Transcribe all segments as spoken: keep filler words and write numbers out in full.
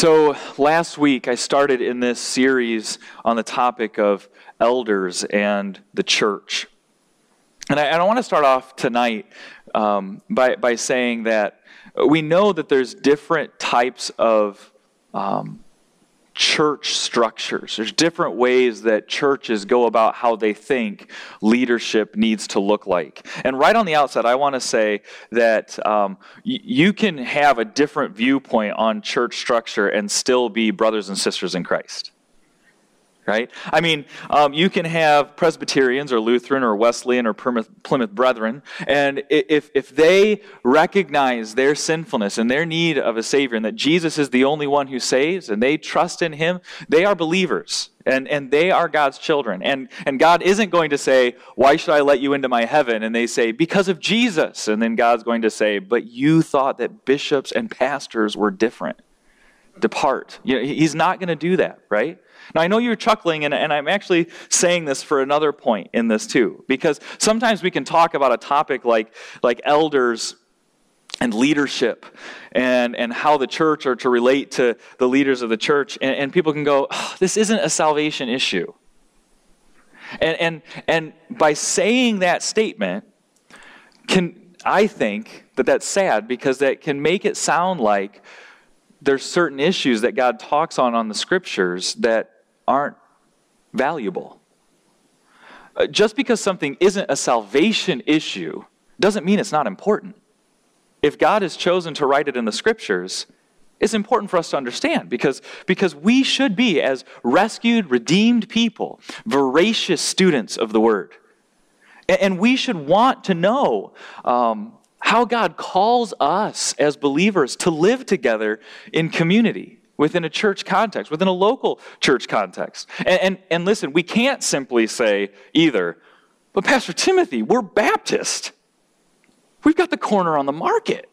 So last week I started in this series on the topic of elders and the church. And I, I want to start off tonight um, by, by saying that we know that there's different types of um, church structures. There's different ways that churches go about how they think leadership needs to look like. And right on the outset, I want to say that um, y- you can have a different viewpoint on church structure and still be brothers and sisters in Christ. Right? I mean, um, you can have Presbyterians or Lutheran or Wesleyan or Plymouth, Plymouth Brethren, and if if they recognize their sinfulness and their need of a Savior and that Jesus is the only one who saves and they trust in Him, they are believers and, and they are God's children. And, and God isn't going to say, why should I let you into my heaven? And they say, because of Jesus. And then God's going to say, but you thought that bishops and pastors were different. Depart. You know, He's not going to do that, right? Now, I know you're chuckling, and, and I'm actually saying this for another point in this too, because sometimes we can talk about a topic like, like elders and leadership and, and how the church are to relate to the leaders of the church, and, and people can go, oh, this isn't a salvation issue. And, and, and by saying that statement, can I think that that's sad because that can make it sound like there's certain issues that God talks on on the scriptures that aren't valuable. Uh, just because something isn't a salvation issue doesn't mean it's not important. If God has chosen to write it in the scriptures, it's important for us to understand because, because we should be, as rescued, redeemed people, voracious students of the Word. And, and we should want to know um, how God calls us as believers to live together in community, within a church context, within a local church context. And, and, and listen, we can't simply say either, but Pastor Timothy, we're Baptist. We've got the corner on the market.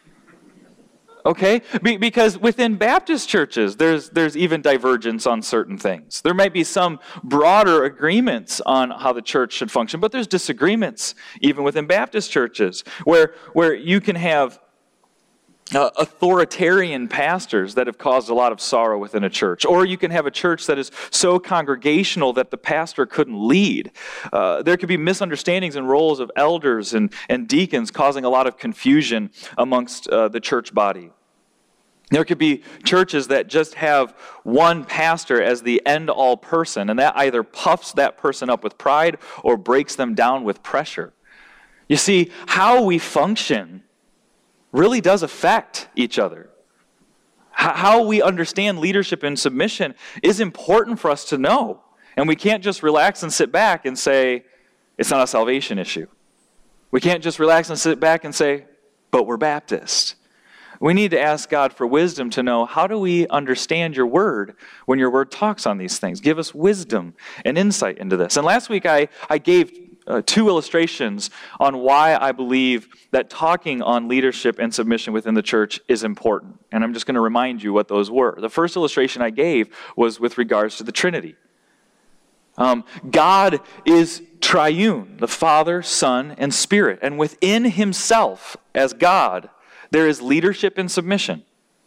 Okay? Be, because within Baptist churches, there's there's even divergence on certain things. There might be some broader agreements on how the church should function, but there's disagreements even within Baptist churches where, where you can have uh, authoritarian pastors that have caused a lot of sorrow within a church. Or you can have a church that is so congregational that the pastor couldn't lead. Uh, there could be misunderstandings in roles of elders and, and deacons causing a lot of confusion amongst uh, the church body. There could be churches that just have one pastor as the end-all person, and that either puffs that person up with pride or breaks them down with pressure. You see, how we function really does affect each other. How we understand leadership and submission is important for us to know. And we can't just relax and sit back and say, it's not a salvation issue. We can't just relax and sit back and say, but we're Baptist. We need to ask God for wisdom to know, how do we understand your word when your word talks on these things? Give us wisdom and insight into this. And last week I, I gave uh, two illustrations on why I believe that talking on leadership and submission within the church is important. And I'm just going to remind you what those were. The first illustration I gave was with regards to the Trinity. Um, God is triune, the Father, Son, and Spirit. And within Himself, as God, there is leadership and submission.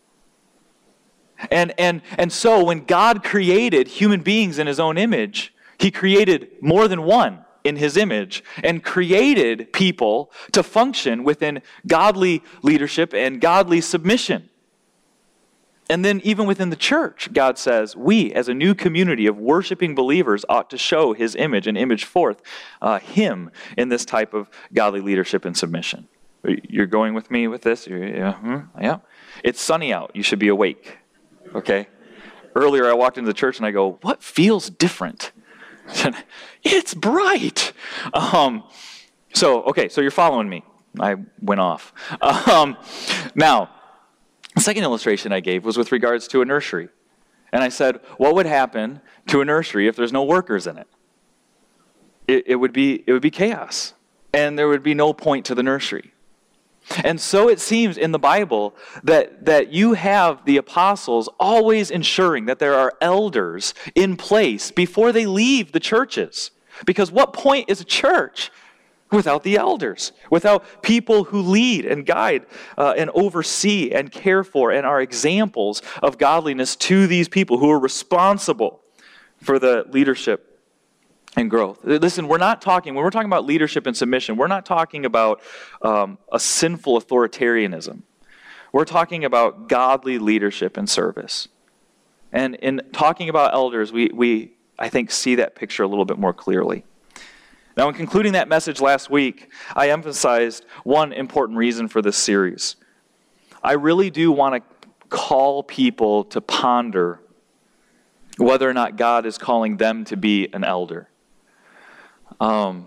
And, and, and so when God created human beings in His own image, He created more than one in His image and created people to function within godly leadership and godly submission. And then even within the church, God says, we as a new community of worshiping believers ought to show His image and image forth uh, Him in this type of godly leadership and submission. You're going with me with this? Yeah, hmm, yeah. It's sunny out. You should be awake. Okay? Earlier I walked into the church and I go, what feels different? It's bright. Um, so, okay, so you're following me. I went off. Um, now, the second illustration I gave was with regards to a nursery. And I said, what would happen to a nursery if there's no workers in it? It, it would be, it would be chaos. And there would be no point to the nursery. And so it seems in the Bible that, that you have the apostles always ensuring that there are elders in place before they leave the churches. Because what point is a church without the elders, without people who lead and guide uh, and oversee and care for and are examples of godliness to these people who are responsible for the leadership and growth. Listen, we're not talking, when we're talking about leadership and submission, we're not talking about um, a sinful authoritarianism. We're talking about godly leadership and service. And in talking about elders, we, we I think, see that picture a little bit more clearly. Now, in concluding that message last week, I emphasized one important reason for this series. I really do want to call people to ponder whether or not God is calling them to be an elder. Um,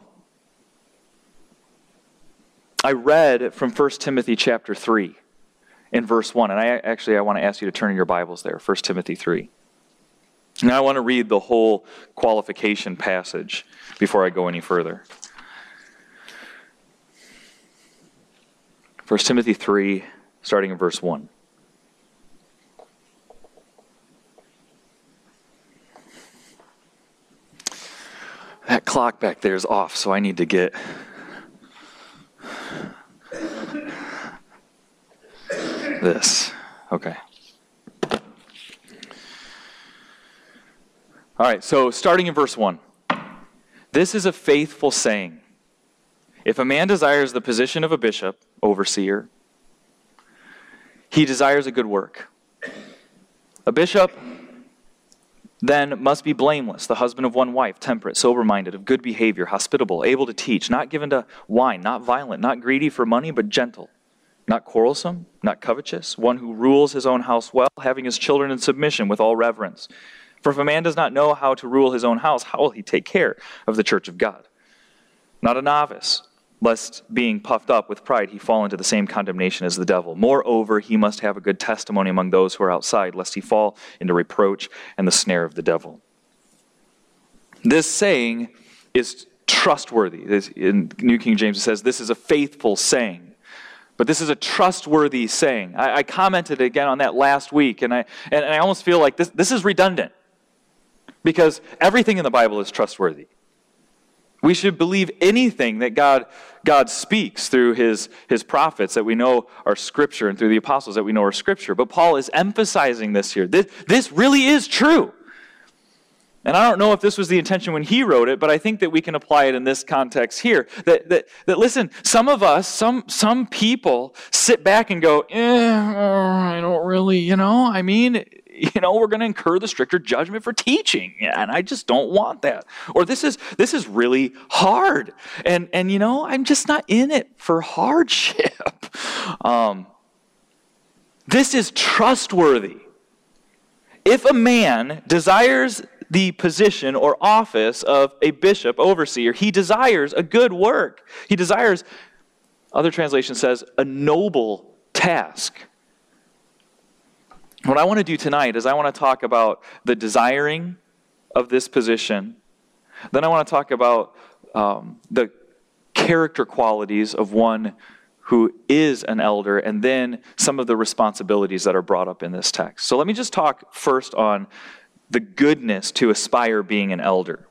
I read from First Timothy chapter three in verse one, and I actually I want to ask you to turn in your Bibles there, First Timothy three. Now I want to read the whole qualification passage before I go any further. First Timothy three, starting in verse one. That clock back there is off, so I need to get this. Okay. All right, so starting in verse one. This is a faithful saying. If a man desires the position of a bishop, overseer, he desires a good work. A bishop then must be blameless, the husband of one wife, temperate, sober-minded, of good behavior, hospitable, able to teach, not given to wine, not violent, not greedy for money, but gentle, not quarrelsome, not covetous, one who rules his own house well, having his children in submission with all reverence. For if a man does not know how to rule his own house, how will he take care of the church of God? Not a novice, lest being puffed up with pride he fall into the same condemnation as the devil. Moreover, he must have a good testimony among those who are outside, lest he fall into reproach and the snare of the devil. This saying is trustworthy. In New King James it says, this is a faithful saying. But this is a trustworthy saying. I, I commented again on that last week, and I and I almost feel like this, this is redundant. Because everything in the Bible is trustworthy. We should believe anything that God God speaks through his, his prophets that we know are Scripture, and through the apostles that we know are Scripture. But Paul is emphasizing this here. This, this really is true. And I don't know if this was the intention when he wrote it, but I think that we can apply it in this context here. That, that, that listen, some of us, some, some people sit back and go, eh, I don't really, you know, I mean... You know, we're going to incur the stricter judgment for teaching, and I just don't want that. Or this is this is really hard, and and you know, I'm just not in it for hardship. Um, this is trustworthy. If a man desires the position or office of a bishop, overseer, he desires a good work. He desires, other translation says, a noble task. What I want to do tonight is I want to talk about the desiring of this position. Then I want to talk about um, the character qualities of one who is an elder, and then some of the responsibilities that are brought up in this text. So let me just talk first on the goodness to aspire being an elder.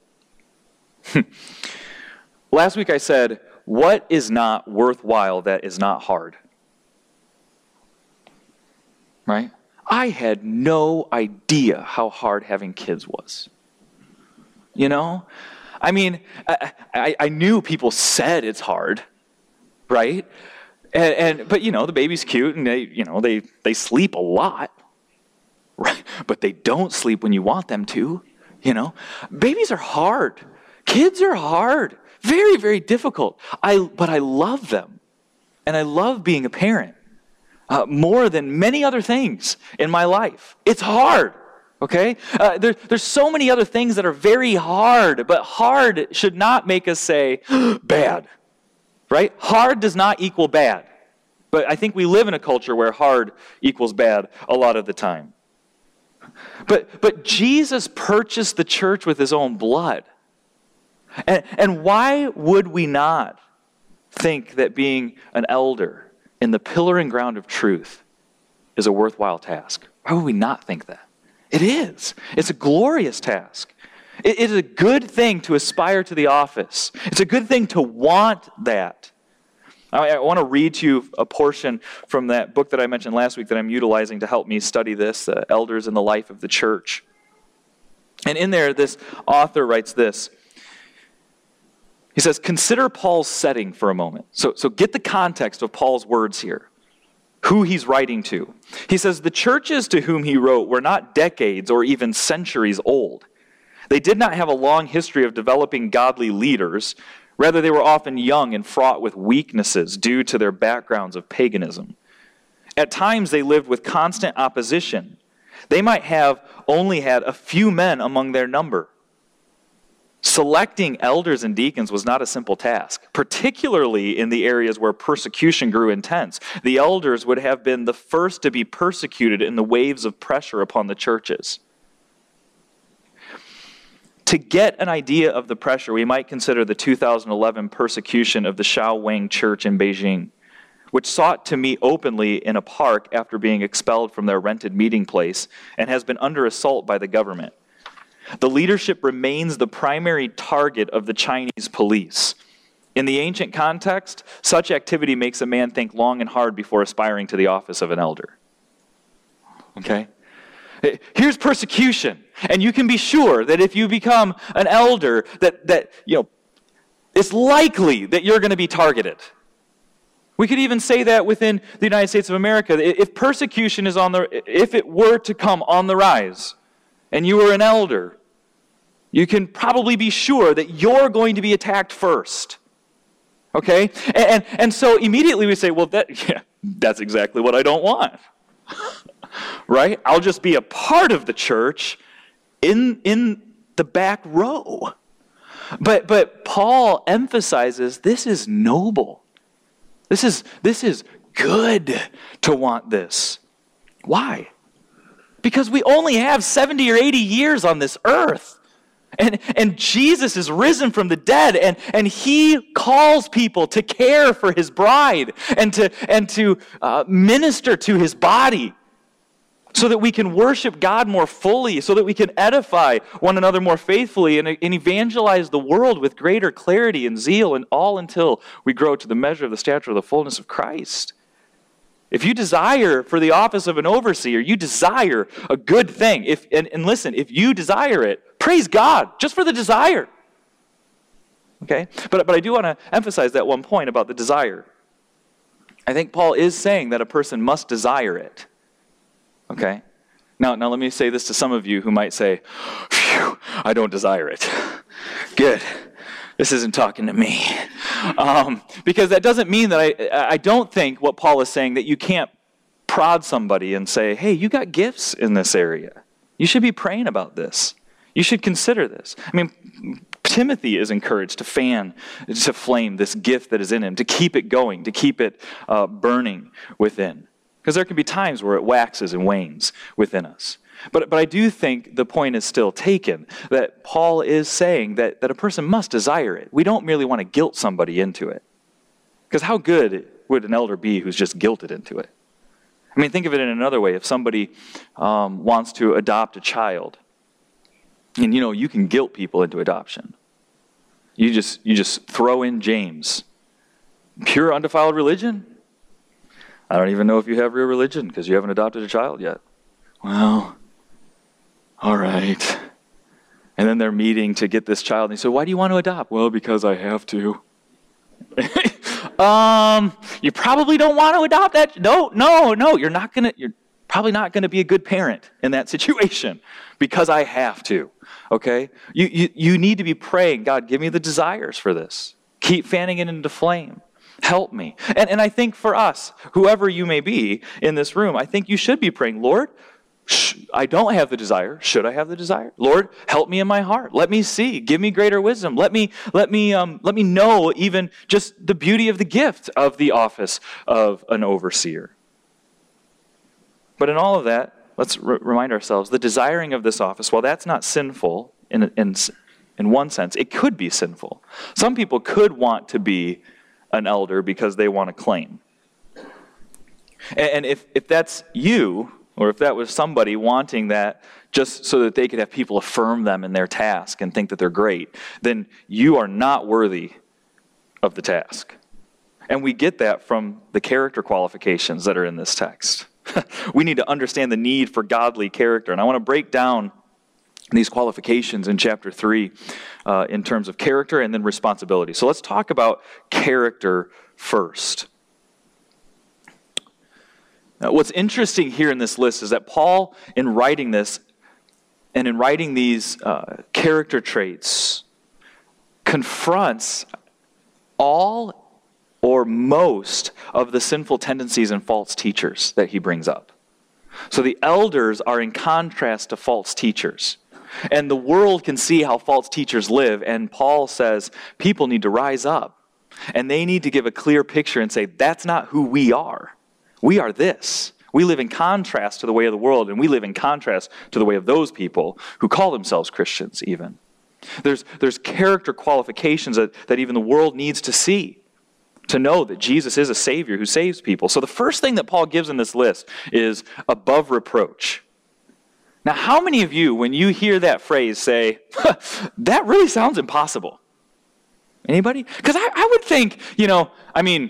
Last week I said, what is not worthwhile that is not hard? Right? I had no idea how hard having kids was. You know? I mean, I, I, I knew people said it's hard, right? And, and but, you know, the baby's cute and they, you know, they, they sleep a lot, right? But they don't sleep when you want them to, you know? Babies are hard. Kids are hard. Very, very difficult. I But I love them. And I love being a parent. Uh, more than many other things in my life. It's hard, okay? Uh, there, there's so many other things that are very hard, but hard should not make us say, bad, right? Hard does not equal bad. But I think we live in a culture where hard equals bad a lot of the time. But, but Jesus purchased the church with his own blood. And, and why would we not think that being an elder in the pillar and ground of truth is a worthwhile task? Why would we not think that? It is. It's a glorious task. It is a good thing to aspire to the office. It's a good thing to want that. I, I want to read to you a portion from that book that I mentioned last week that I'm utilizing to help me study this, uh, Elders in the Life of the Church. And in there, this author writes this. He says, consider Paul's setting for a moment. So, so get the context of Paul's words here, who he's writing to. He says, the churches to whom he wrote were not decades or even centuries old. They did not have a long history of developing godly leaders. Rather, they were often young and fraught with weaknesses due to their backgrounds of paganism. At times, they lived with constant opposition. They might have only had a few men among their number. Selecting elders and deacons was not a simple task, particularly in the areas where persecution grew intense. The elders would have been the first to be persecuted in the waves of pressure upon the churches. To get an idea of the pressure, we might consider the two thousand eleven persecution of the Shaowang Church in Beijing, which sought to meet openly in a park after being expelled from their rented meeting place and has been under assault by the government. The leadership remains the primary target of the Chinese police. In the ancient context, such activity makes a man think long and hard before aspiring to the office of an elder. Okay? Here's persecution, and you can be sure that if you become an elder, that, that you know, it's likely that you're going to be targeted. We could even say that within the United States of America. If persecution is on the, if it were to come on the rise, and you were an elder, you can probably be sure that you're going to be attacked first. Okay? And, and, and so immediately we say, well, that, yeah, that's exactly what I don't want. Right? I'll just be a part of the church in, in the back row. But, but Paul emphasizes this is noble. This is, this is good to want this. Why? Because we only have seventy or eighty years on this earth. And, and Jesus is risen from the dead, and, and he calls people to care for his bride and to, and to uh, minister to his body so that we can worship God more fully, so that we can edify one another more faithfully and, and evangelize the world with greater clarity and zeal, and all until we grow to the measure of the stature of the fullness of Christ. If you desire for the office of an overseer, you desire a good thing. If and, and listen, if you desire it, praise God, just for the desire. Okay? But, but I do want to emphasize that one point about the desire. I think Paul is saying that a person must desire it. Okay? Now, now let me say this to some of you who might say, phew, I don't desire it. Good. This isn't talking to me. Um, because that doesn't mean that I, I don't think what Paul is saying, that you can't prod somebody and say, hey, you got gifts in this area. You should be praying about this. You should consider this. I mean, Timothy is encouraged to fan, to flame this gift that is in him, to keep it going, to keep it uh, burning within. Because there can be times where it waxes and wanes within us. But, but I do think the point is still taken, that Paul is saying that, that a person must desire it. We don't merely want to guilt somebody into it. Because how good would an elder be who's just guilted into it? I mean, think of it in another way. If somebody um, wants to adopt a child, and you know, you can guilt people into adoption. You just, you just throw in James. Pure undefiled religion? I don't even know if you have real religion because you haven't adopted a child yet. Well, all right. And then they're meeting to get this child. And they say, why do you want to adopt? Well, because I have to. um, you probably don't want to adopt that. No, no, no. You're not going to, you're probably not going to be a good parent in that situation because I have to. Okay? You, you, you need to be praying, God, give me the desires for this. Keep fanning it into flame. Help me. And, and I think for us, whoever you may be in this room, I think you should be praying, Lord, sh- I don't have the desire. Should I have the desire? Lord, help me in my heart. Let me see. Give me greater wisdom. Let me, let me, um, let me know even just the beauty of the gift of the office of an overseer. But in all of that, let's r- remind ourselves, the desiring of this office, while that's not sinful in, in, in one sense, it could be sinful. Some people could want to be an elder because they want to claim. And if, if that's you, or if that was somebody wanting that just so that they could have people affirm them in their task and think that they're great, then you are not worthy of the task. And we get that from the character qualifications that are in this text. We need to understand the need for godly character. And I want to break down these qualifications in chapter three uh, in terms of character and then responsibility. So let's talk about character first. Now, what's interesting here in this list is that Paul, in writing this, and in writing these uh, character traits, confronts all or most of the sinful tendencies and false teachers that he brings up. So the elders are in contrast to false teachers. And the world can see how false teachers live, and Paul says people need to rise up. And they need to give a clear picture and say, that's not who we are. We are this. We live in contrast to the way of the world, and we live in contrast to the way of those people who call themselves Christians even. There's, there's character qualifications that, that even the world needs to see, to know that Jesus is a Savior who saves people. So the first thing that Paul gives in this list is above reproach. Now, how many of you, when you hear that phrase, say, that really sounds impossible? Anybody? Because I, I would think, you know, I mean,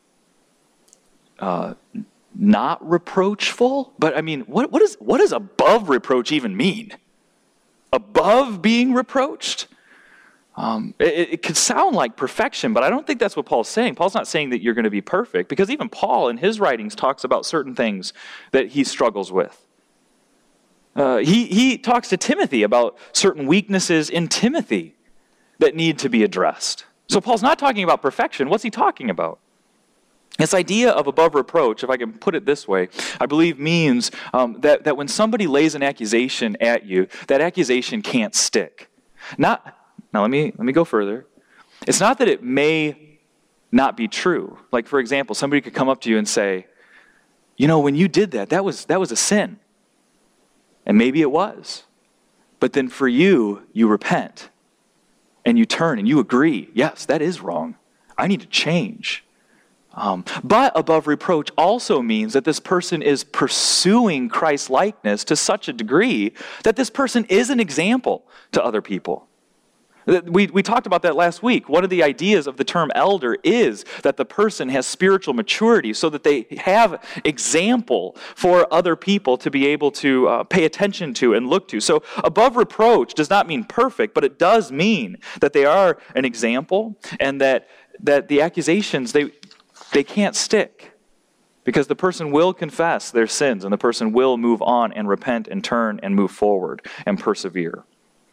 uh, not reproachful, but I mean, what, what, is, what does above reproach even mean? Above being reproached? Um, it, it could sound like perfection, but I don't think that's what Paul's saying. Paul's not saying that you're going to be perfect, because even Paul in his writings talks about certain things that he struggles with. Uh, he, he talks to Timothy about certain weaknesses in Timothy that need to be addressed. So Paul's not talking about perfection. What's he talking about? This idea of above reproach, if I can put it this way, I believe means um, that, that when somebody lays an accusation at you, that accusation can't stick. Not Now let me let me go further. It's not that it may not be true. Like, for example, somebody could come up to you and say, you know, when you did that, that was that was a sin. And maybe it was. But then for you, you repent. And you turn and you agree, yes, that is wrong. I need to change. Um, but above reproach also means that this person is pursuing Christ's likeness to such a degree that this person is an example to other people. We, we talked about that last week. One of the ideas of the term elder is that the person has spiritual maturity so that they have example for other people to be able to uh, pay attention to and look to. So above reproach does not mean perfect, but it does mean that they are an example, and that, that the accusations, they, they can't stick, because the person will confess their sins and the person will move on and repent and turn and move forward and persevere.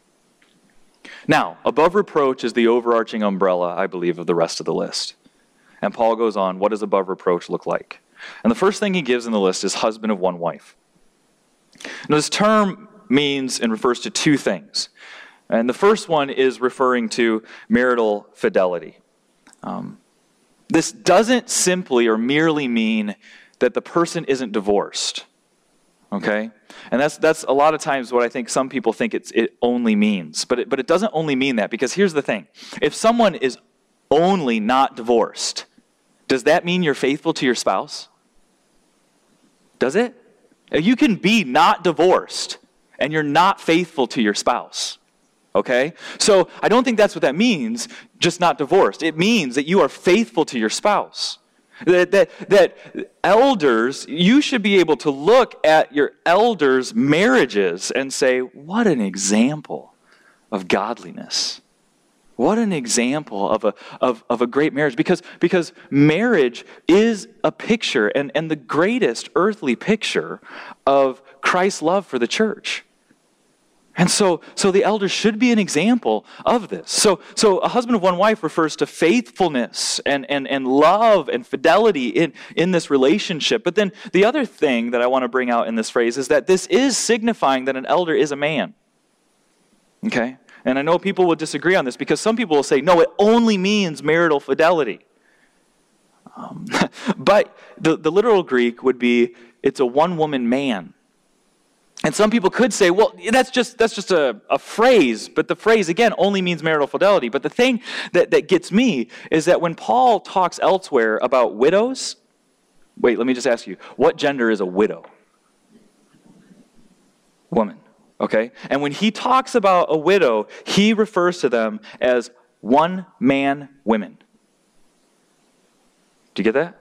Now, above reproach is the overarching umbrella, I believe, of the rest of the list. And Paul goes on, what does above reproach look like? And the first thing he gives in the list is husband of one wife. Now, this term means and refers to two things. And the first one is referring to marital fidelity. Um, this doesn't simply or merely mean that the person isn't divorced. Okay? And that's that's a lot of times what I think some people think it's, it only means. But it, but it doesn't only mean that, because here's the thing. If someone is only not divorced, does that mean you're faithful to your spouse? Does it? You can be not divorced and you're not faithful to your spouse. Okay? So I don't think that's what that means, just not divorced. It means that you are faithful to your spouse. That, that, that elders, you should be able to look at your elders' marriages and say, what an example of godliness. What an example of a, of, of a great marriage. Because, because marriage is a picture, and, and the greatest earthly picture of Christ's love for the church. And so, so the elders should be an example of this. So, so a husband of one wife refers to faithfulness and, and, and love and fidelity in, in this relationship. But then the other thing that I want to bring out in this phrase is that this is signifying that an elder is a man. Okay? And I know people will disagree on this, because some people will say, no, it only means marital fidelity. Um, but the, the literal Greek would be, it's a one-woman man. And some people could say, well, that's just that's just a, a phrase, but the phrase, again, only means marital fidelity. But the thing that, that gets me is that when Paul talks elsewhere about widows, wait, let me just ask you, what gender is a widow? woman. Okay? And when he talks about a widow, he refers to them as one-man women. Do you get that?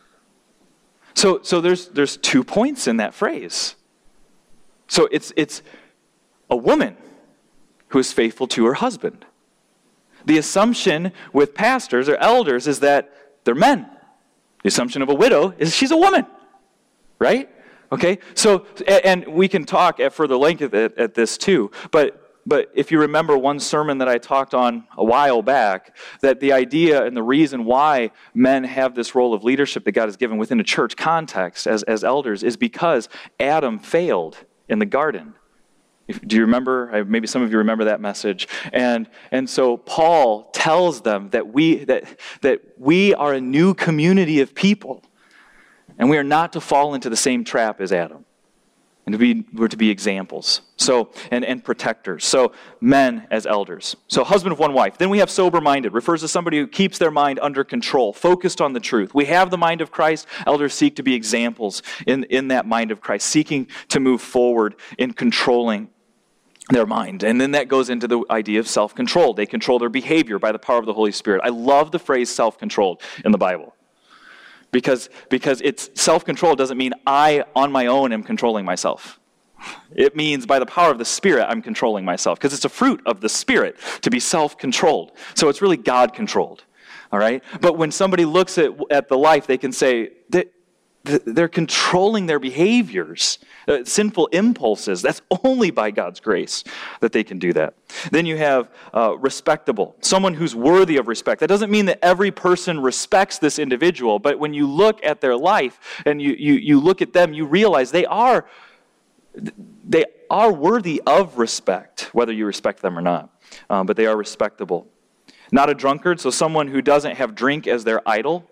So, so there's there's two points in that phrase. So it's it's a woman who is faithful to her husband. The assumption with pastors or elders is that they're men. The assumption of a widow is she's a woman, right? Okay, so, and we can talk at further length at, at this too, but but if you remember one sermon that I talked on a while back, that the idea and the reason why men have this role of leadership that God has given within a church context as, as elders is because Adam failed in the garden. If, do you remember? Maybe some of you remember that message. And and so Paul tells them that we that that we are a new community of people, and we are not to fall into the same trap as Adam. And to be, we're to be examples. So, and, and protectors. So, men as elders. So, husband of one wife. Then we have sober-minded. Refers to somebody who keeps their mind under control, focused on the truth. We have the mind of Christ. Elders seek to be examples in, in that mind of Christ, seeking to move forward in controlling their mind. And then that goes into the idea of self-control. They control their behavior by the power of the Holy Spirit. I love the phrase self-controlled in the Bible. Because, because it's self-control doesn't mean I, on my own, am controlling myself. It means by the power of the Spirit, I'm controlling myself. Because it's a fruit of the Spirit to be self-controlled. So it's really God-controlled. All right? But when somebody looks at, at the life, they can say, that they're controlling their behaviors, uh, sinful impulses. That's only by God's grace that they can do that. Then you have uh, respectable, someone who's worthy of respect. That doesn't mean that every person respects this individual, but when you look at their life and you you, you look at them, you realize they are they are worthy of respect, whether you respect them or not. Um, but they are respectable. Not a drunkard, so someone who doesn't have drink as their idol.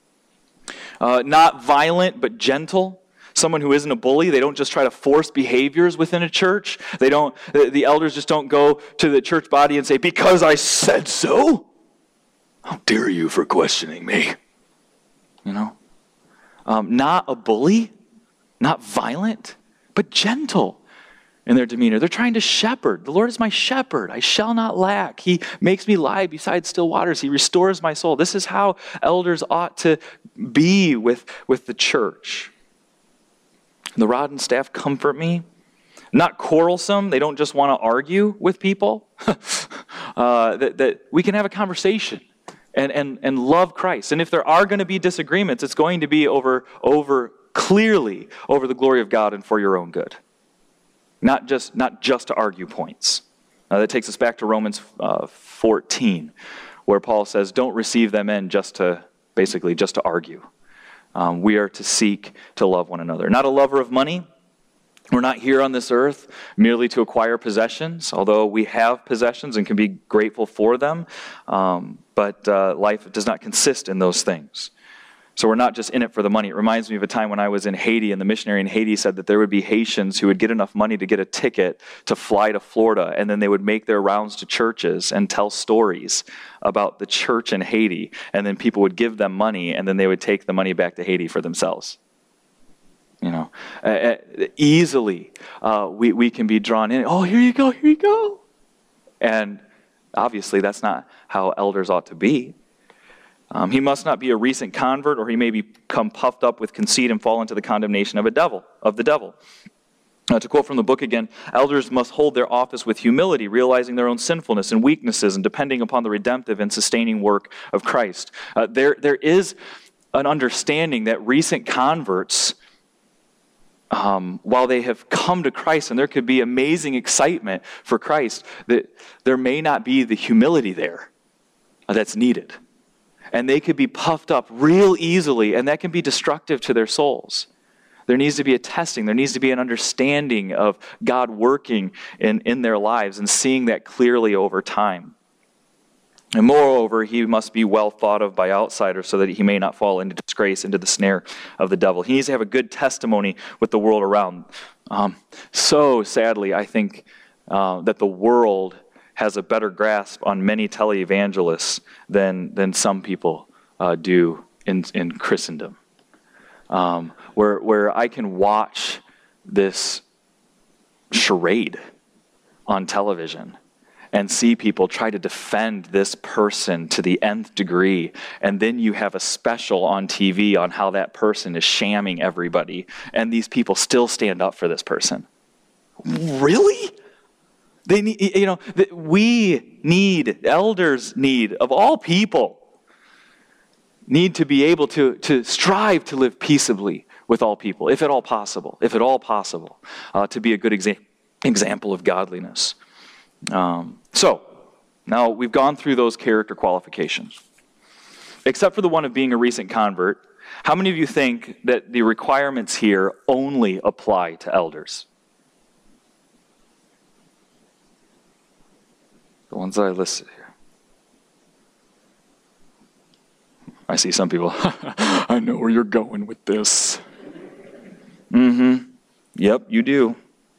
Uh, not violent, but gentle. Someone who isn't a bully. They don't just try to force behaviors within a church. They don't. The, the elders just don't go to the church body and say, "Because I said so. How dare you for questioning me?" You know. Um, not a bully, not violent, but gentle in their demeanor. They're trying to shepherd. The Lord is my shepherd. I shall not lack. He makes me lie beside still waters. He restores my soul. This is how elders ought to be with, with the church. The rod and staff comfort me. Not quarrelsome. They don't just want to argue with people. uh, that, that we can have a conversation and, and, and love Christ. And if there are going to be disagreements, it's going to be over, over clearly over the glory of God and for your own good. Not just not just to argue points. Uh, that takes us back to Romans uh, fourteen, where Paul says, don't receive them in just to, basically, just to argue. Um, we are to seek to love one another. Not a lover of money. We're not here on this earth merely to acquire possessions, although we have possessions and can be grateful for them. Um, but uh, life does not consist in those things. So we're not just in it for the money. It reminds me of a time when I was in Haiti, and the missionary in Haiti said that there would be Haitians who would get enough money to get a ticket to fly to Florida, and then they would make their rounds to churches and tell stories about the church in Haiti, and then people would give them money, and then they would take the money back to Haiti for themselves. You know, uh, easily uh, we, we can be drawn in. Oh, here you go, here you go. And obviously that's not how elders ought to be. Um, he must not be a recent convert, or he may become puffed up with conceit and fall into the condemnation of a devil, of the devil. Uh, to quote from the book again, elders must hold their office with humility, realizing their own sinfulness and weaknesses, and depending upon the redemptive and sustaining work of Christ. Uh, there, there is an understanding that recent converts, um, while they have come to Christ, and there could be amazing excitement for Christ, that there may not be the humility there uh, that's needed. And they could be puffed up real easily, and that can be destructive to their souls. There needs to be a testing. There needs to be an understanding of God working in, in their lives and seeing that clearly over time. And moreover, he must be well thought of by outsiders so that he may not fall into disgrace, into the snare of the devil. He needs to have a good testimony with the world around. Um, so sadly, I think uh, that the world has a better grasp on many televangelists than than some people uh, do in in Christendom. Um, where where I can watch this charade on television and see people try to defend this person to the nth degree, and then you have a special on T V on how that person is shamming everybody, and these people still stand up for this person. Really? They need, you know, we need, elders need, of all people, need to be able to, to strive to live peaceably with all people, if at all possible, if at all possible, uh, to be a good exa- example of godliness. Um, so, now we've gone through those character qualifications. Except for the one of being a recent convert, how many of you think that the requirements here only apply to elders? The ones that I listed here. I see some people, I know where you're going with this. Mm-hmm. Yep, you do.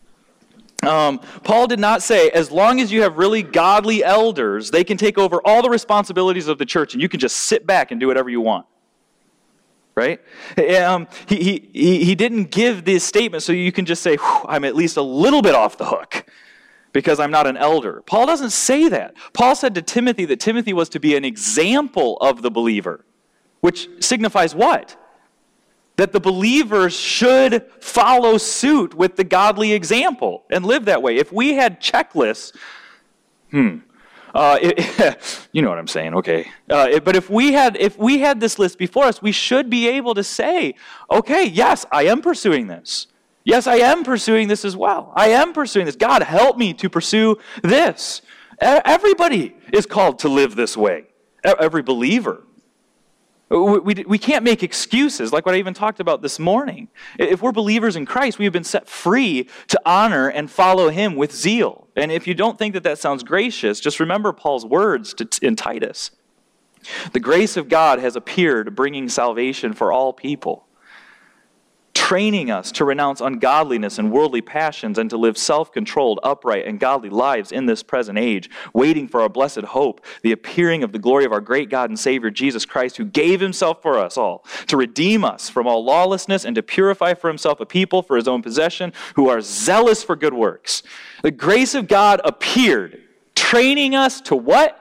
Um, Paul did not say, as long as you have really godly elders, they can take over all the responsibilities of the church and you can just sit back and do whatever you want. Right? Um, he, he, he didn't give this statement so you can just say, I'm at least a little bit off the hook because I'm not an elder. Paul doesn't say that. Paul said to Timothy that Timothy was to be an example of the believer, which signifies what? That the believers should follow suit with the godly example and live that way. If we had checklists, hmm, uh, it, you know what I'm saying, okay. Uh, it, but if we had if we had this list before us, we should be able to say, okay, yes, I am pursuing this. Yes, I am pursuing this as well. I am pursuing this. God, help me to pursue this. Everybody is called to live this way. Every believer. We, we, we can't make excuses like what I even talked about this morning. If we're believers in Christ, we have been set free to honor and follow Him with zeal. And if you don't think that that sounds gracious, just remember Paul's words to, in Titus. The grace of God has appeared, bringing salvation for all people, training us to renounce ungodliness and worldly passions and to live self-controlled, upright, and godly lives in this present age, waiting for our blessed hope, the appearing of the glory of our great God and Savior, Jesus Christ, who gave Himself for us all, to redeem us from all lawlessness and to purify for Himself a people for His own possession who are zealous for good works. The grace of God appeared, training us to what?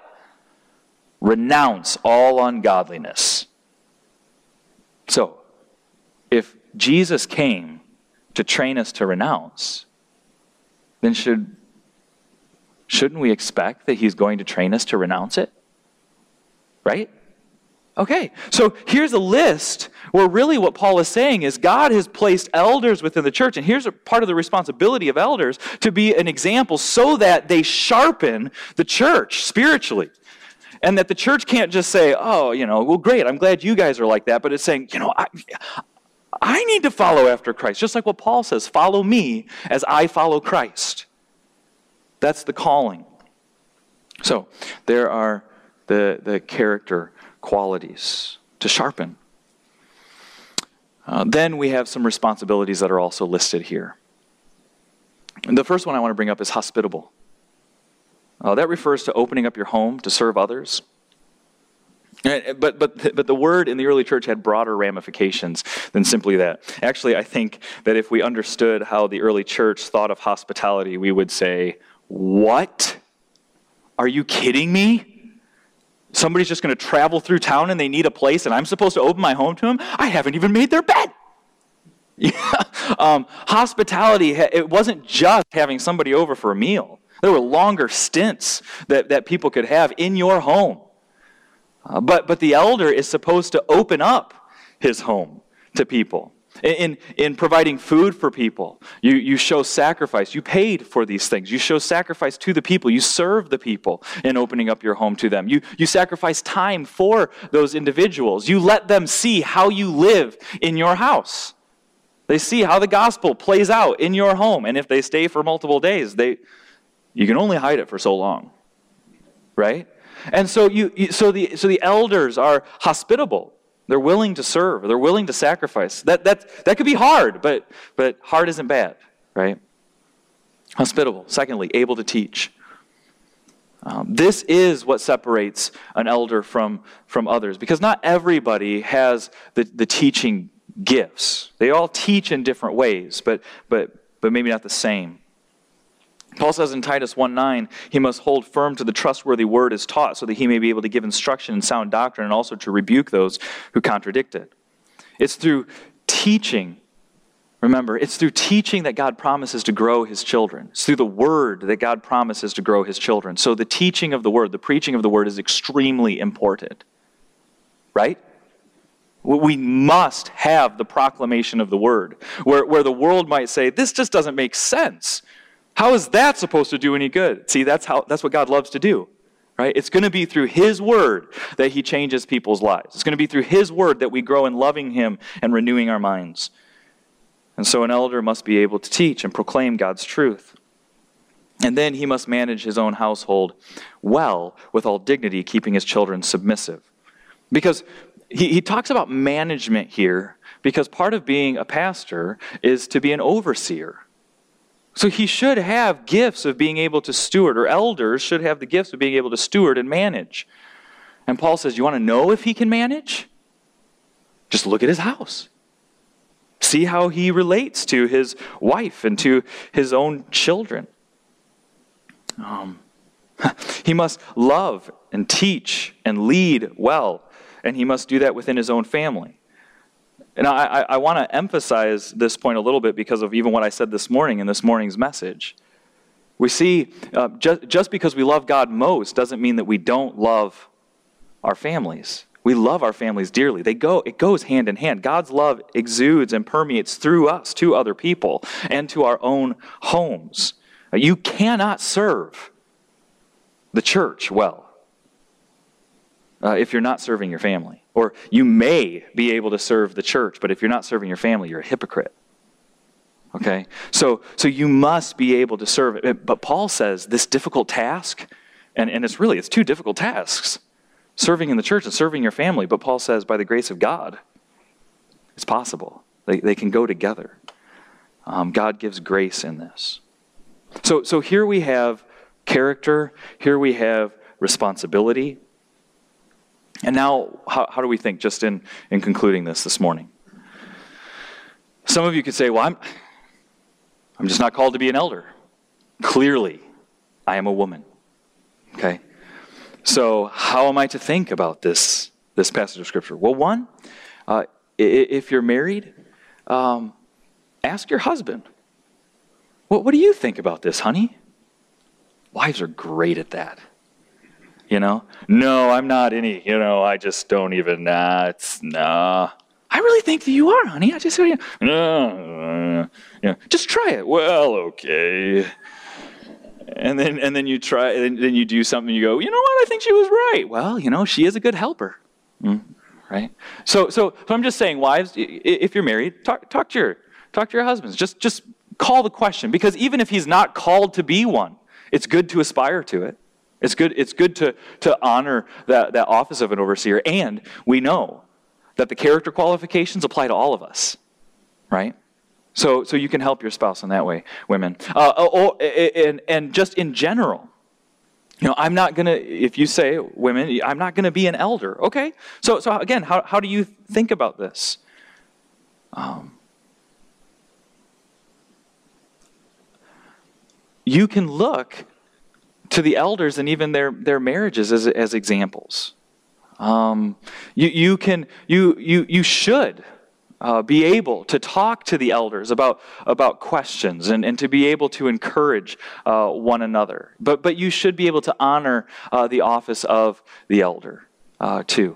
Renounce all ungodliness. So, if Jesus came to train us to renounce, then should, shouldn't we expect that He's going to train us to renounce it? Right? Okay, so here's a list where really what Paul is saying is God has placed elders within the church, and here's a part of the responsibility of elders to be an example so that they sharpen the church spiritually. And that the church can't just say, oh, you know, well, great, I'm glad you guys are like that, but it's saying, you know, I... I need to follow after Christ, just like what Paul says, follow me as I follow Christ. That's the calling. So, there are the, the character qualities to sharpen. Uh, then we have some responsibilities that are also listed here. And the first one I want to bring up is hospitable. Uh, that refers to opening up your home to serve others. But, but, but the word in the early church had broader ramifications than simply that. Actually, I think that if we understood how the early church thought of hospitality, we would say, what? Are you kidding me? Somebody's just going to travel through town and they need a place and I'm supposed to open my home to them? I haven't even made their bed. Yeah. Um, hospitality, it wasn't just having somebody over for a meal. There were longer stints that, that people could have in your home. Uh, but but the elder is supposed to open up his home to people. In, in providing food for people, you, you show sacrifice. You paid for these things. You show sacrifice to the people. You serve the people in opening up your home to them. You, you sacrifice time for those individuals. You let them see how you live in your house. They see how the gospel plays out in your home. And if they stay for multiple days, they you can only hide it for so long. Right? And so you, you so the so the elders are hospitable. They're willing to serve. They're willing to sacrifice. That that that could be hard, but but hard isn't bad, right? Hospitable. Secondly, able to teach. Um, this is what separates an elder from from others, because not everybody has the, the teaching gifts. They all teach in different ways, but but but maybe not the same. Paul says in Titus one nine, he must hold firm to the trustworthy word as taught, so that he may be able to give instruction in sound doctrine and also to rebuke those who contradict it. It's through teaching, remember, it's through teaching that God promises to grow his children. It's through the word that God promises to grow his children. So the teaching of the word, the preaching of the word is extremely important. Right? We must have the proclamation of the word, where, where the world might say, this just doesn't make sense. How is that supposed to do any good? See, that's how that's what God loves to do, right? It's going to be through his word that he changes people's lives. It's going to be through his word that we grow in loving him and renewing our minds. And so an elder must be able to teach and proclaim God's truth. And then he must manage his own household well, with all dignity, keeping his children submissive. Because he, he talks about management here, because part of being a pastor is to be an overseer. So he should have gifts of being able to steward, or elders should have the gifts of being able to steward and manage. And Paul says, you want to know if he can manage? Just look at his house. See how he relates to his wife and to his own children. Um, he must love and teach and lead well, and he must do that within his own family. And I, I, I want to emphasize this point a little bit because of even what I said this morning in this morning's message. We see, uh, just, just because we love God most doesn't mean that we don't love our families. We love our families dearly. They go, it goes hand in hand. God's love exudes and permeates through us to other people and to our own homes. You cannot serve the church well uh, if you're not serving your family. Or you may be able to serve the church, but if you're not serving your family, you're a hypocrite. Okay? So so you must be able to serve it. But Paul says this difficult task, and, and it's really, it's two difficult tasks. Serving in the church and serving your family. But Paul says, by the grace of God, it's possible. They, they can go together. Um, God gives grace in this. So, so here we have character. Here we have responsibility. And now, how, how do we think, just in, in concluding this this morning? Some of you could say, well, I'm, I'm just not called to be an elder. Clearly, I am a woman. Okay? So how am I to think about this, this passage of Scripture? Well, one, uh, if you're married, um, ask your husband, what, what do you think about this, honey? Wives are great at that. You know, no, I'm not any, you know, I just don't even, nah, it's, nah. I really think that you are, honey. I just, you know, uh, yeah, just try it. Well, okay. And then, and then you try, and then you do something, you go, you know what, I think she was right. Well, you know, she is a good helper. Mm, right? So, so, so I'm just saying, wives, if you're married, talk, talk to your, talk to your husbands. Just, just call the question, because even if he's not called to be one, it's good to aspire to it. It's good, it's good to, to honor that, that office of an overseer. And we know that the character qualifications apply to all of us, right? So so you can help your spouse in that way, women. Uh, oh, and, and just in general, you know, I'm not going to, if you say, women, I'm not going to be an elder. Okay, so so again, how, how do you think about this? Um, you can look to the elders and even their, their marriages as, as examples. Um, you, you can, you, you, you should uh, be able to talk to the elders about, about questions and, and to be able to encourage uh, one another. But, but you should be able to honor uh, the office of the elder uh, too.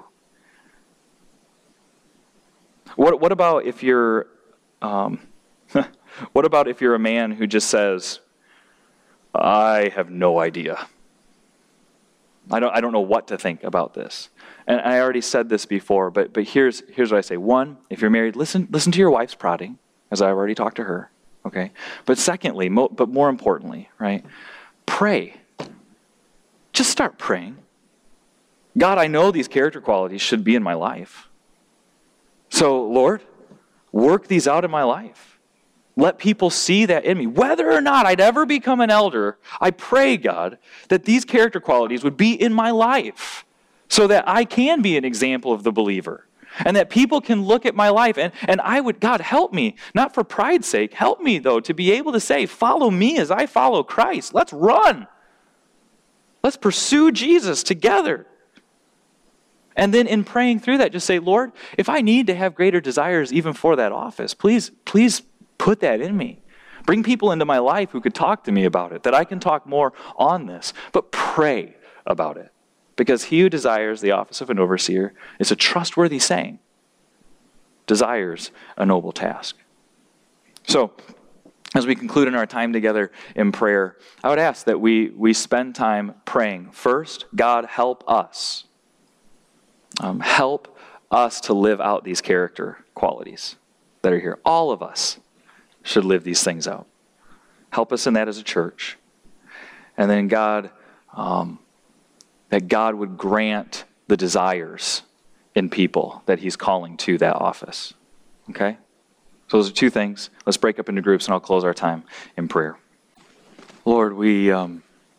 What, what about if you're, um, what about if you're a man who just says, I have no idea. I don't I don't know what to think about this. And I already said this before, but but here's here's what I say. One, if you're married, listen listen to your wife's prodding, as I already talked to her. Okay? But secondly, mo- but more importantly, right? Pray. Just start praying. God, I know these character qualities should be in my life. So, Lord, work these out in my life. Let people see that in me. Whether or not I'd ever become an elder, I pray, God, that these character qualities would be in my life so that I can be an example of the believer. And that people can look at my life and, and I would, God, help me, not for pride's sake, help me though, to be able to say, follow me as I follow Christ. Let's run. Let's pursue Jesus together. And then in praying through that, just say, Lord, if I need to have greater desires even for that office, please, please put that in me. Bring people into my life who could talk to me about it, that I can talk more on this. But pray about it. Because he who desires the office of an overseer is a trustworthy saying, desires a noble task. So, as we conclude in our time together in prayer, I would ask that we, we spend time praying. First, God, help us. Um, help us to live out these character qualities that are here. All of us should live these things out. Help us in that as a church. And then God, um, that God would grant the desires in people that he's calling to that office. Okay? So those are two things. Let's break up into groups and I'll close our time in prayer. Lord, we um,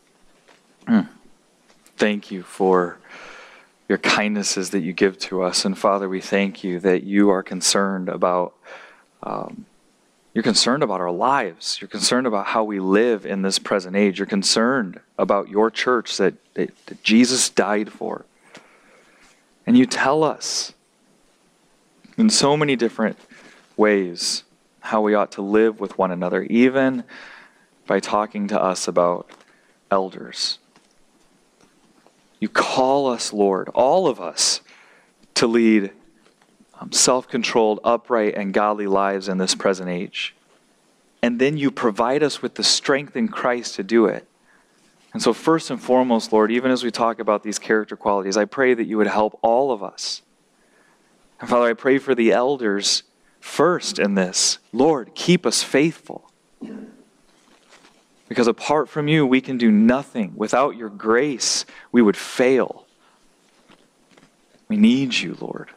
thank you for your kindnesses that you give to us. And Father, we thank you that you are concerned about um, You're concerned about our lives. You're concerned about how we live in this present age. You're concerned about your church that, that, that Jesus died for. And you tell us in so many different ways how we ought to live with one another, even by talking to us about elders. You call us, Lord, all of us, to lead Um, self-controlled, upright, and godly lives in this present age. And then you provide us with the strength in Christ to do it. And so first and foremost, Lord, even as we talk about these character qualities, I pray that you would help all of us. And Father, I pray for the elders first in this. Lord, keep us faithful. Because apart from you, we can do nothing. Without your grace, we would fail. We need you, Lord.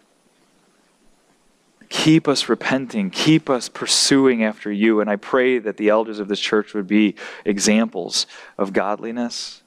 Keep us repenting. Keep us pursuing after you. And I pray that the elders of this church would be examples of godliness.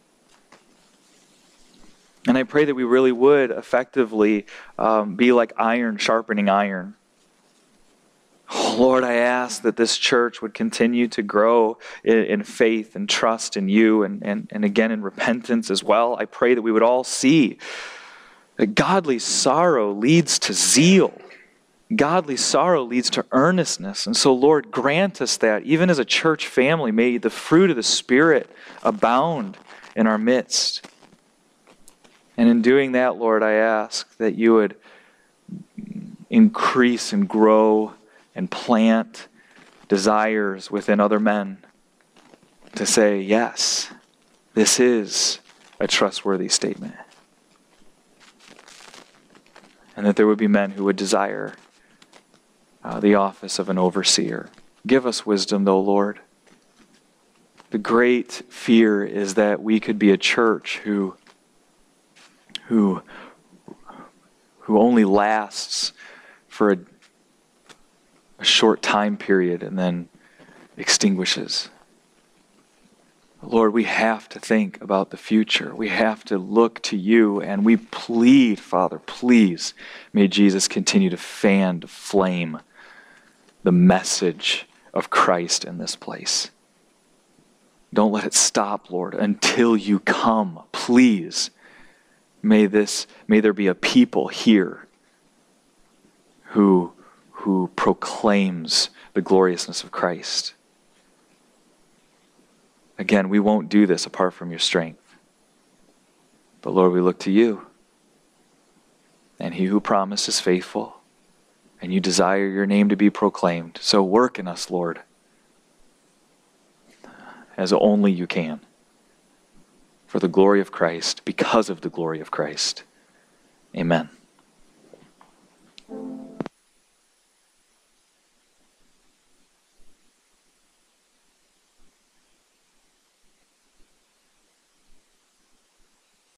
And I pray that we really would effectively um, be like iron sharpening iron. Oh, Lord, I ask that this church would continue to grow in, in faith and trust in you and, and, and again in repentance as well. I pray that we would all see that godly sorrow leads to zeal. Godly sorrow leads to earnestness. And so, Lord, grant us that. Even as a church family, may the fruit of the Spirit abound in our midst. And in doing that, Lord, I ask that you would increase and grow and plant desires within other men to say, yes, this is a trustworthy statement. And that there would be men who would desire Uh, the office of an overseer. Give us wisdom, though, Lord. The great fear is that we could be a church who, who, who only lasts for a, a short time period and then extinguishes. Lord, we have to think about the future. We have to look to you, and we plead, Father, please, may Jesus continue to fan, to flame the message of Christ in this place. Don't let it stop, Lord, until you come. Please, may this, may there be a people here who, who proclaims the gloriousness of Christ. Again, we won't do this apart from your strength. But Lord, we look to you. And he who promised is faithful. And you desire your name to be proclaimed. So work in us, Lord, as only you can. For the glory of Christ, because of the glory of Christ. Amen.